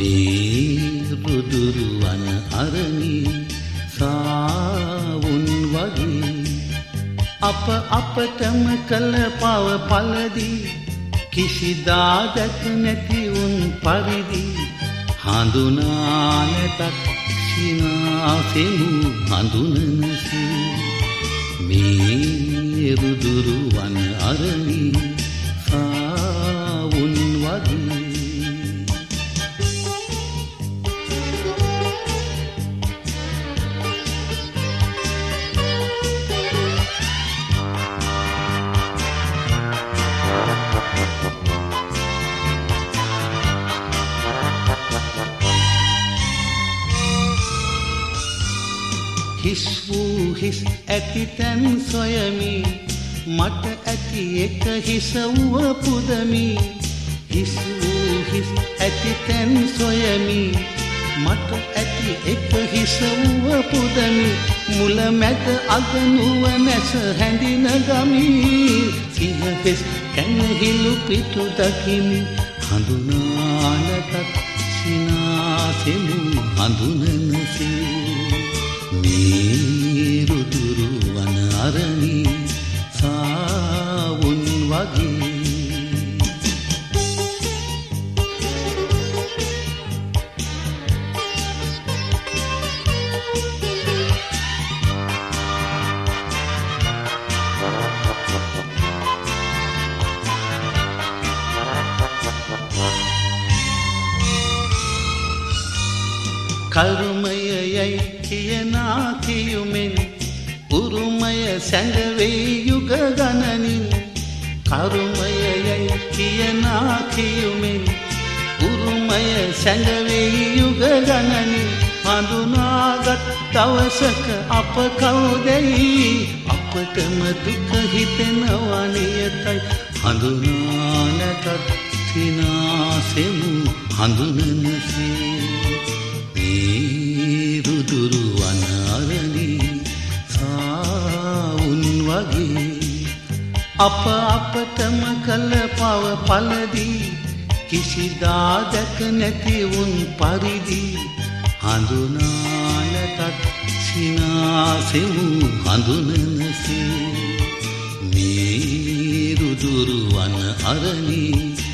මේ රුදුරුවන අරණි සාවුන් වගේ අප අපටම කළ පව පළදී කිසිදා දැක නැති උන් පරිදි හඳුනා නැතත් සිනාසෙමු හඳුනනසේ මේ රුදුරුවන අරණි සාවුන් වගේ හිස් වූ හිස් ඇති තැන් සොයමි මට ඇති එක හිස වූ පුදමි හිස් වූ හිස් ඇති තැන් සොයමි මට ඇති එක හිස වූ පුදමි මුල මැද අග නුව නැස හැඳින ගමි සිහ පෙස් කැනහිලු පිටු දකිමි හඳුනා නැතත් සිනාසෙමු හඳුනනසේ මේ රුදුරුවන අරණි සාවුන් වගේ කරුමය යයි කියනා කියුමෙන් උරුමය සැඟවේ යුග ගණනින් කරුමය යයි කියනා කියුමෙන් උරුමය සැඟවේ යුග ගණනින් හඳුනාගත් දවසක අප කවුදැයි අපටම දුක හිතෙනවා නියතයි හඳුනා නැතත් සිනාසෙමු හඳුනනසේ රුදුරුවන අරණි සාවුන් වගේ අප අපටම කළ පව පළදී කිසිදා දැක නැති උන් පරිදි හඳුනා නැතත් සිනාසෙමු හඳුනනසේ මේ රුදුරුවන අරණි